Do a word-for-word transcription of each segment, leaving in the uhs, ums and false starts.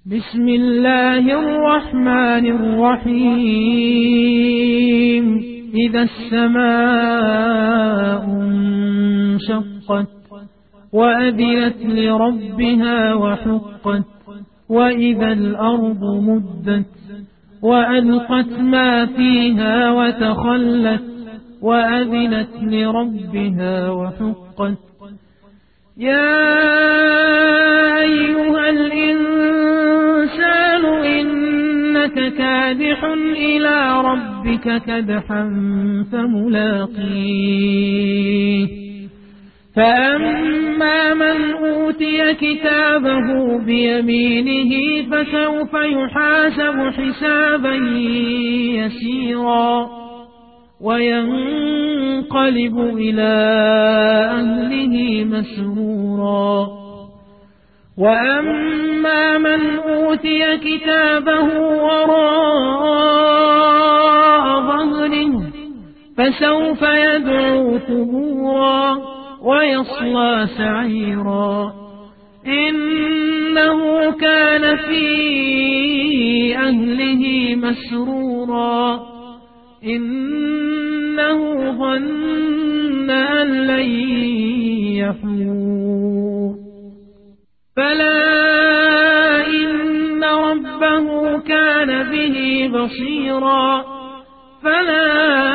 بسم الله الرحمن الرحيم إذا السماء انشقت وأذنت لربها وحقت وإذا الأرض مدت وألقت ما فيها وتخلت وأذنت لربها وحقت يا أيها الإنسان إنك كادح إلى ربك كدحا فملاقيه فأما من أوتي كتابه بيمينه فسوف يحاسب حسابا يسيرا وينقلب إلى أهله مسرورا وأما من أوتي كتابه وراء ظهره فسوف يدعو ثبورا ويصلى سعيرا إنه كان في أهله مسرورا إنه ظن أن لن يحور فلا إن ربه كان به بصيرا فلا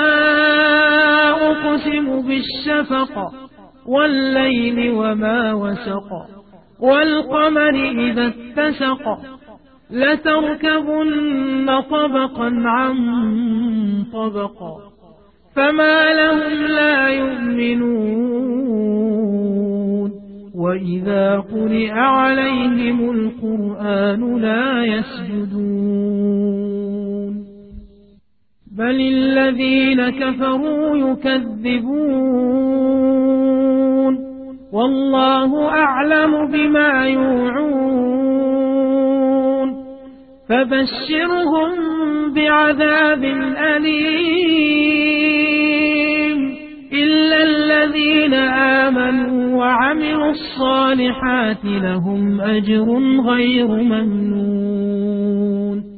أقسم بالشفق والليل وما وسق والقمر إذا اتسق لتركبن طبقا عن طبق فما لهم لا يؤمنون وإذا قرئ عليهم القرآن لا يسجدون بل الذين كفروا يكذبون والله أعلم بما يوعون فبشرهم بعذاب أليم إلا الذين آمنوا وعملوا الصالحات لهم أجر غير ممنون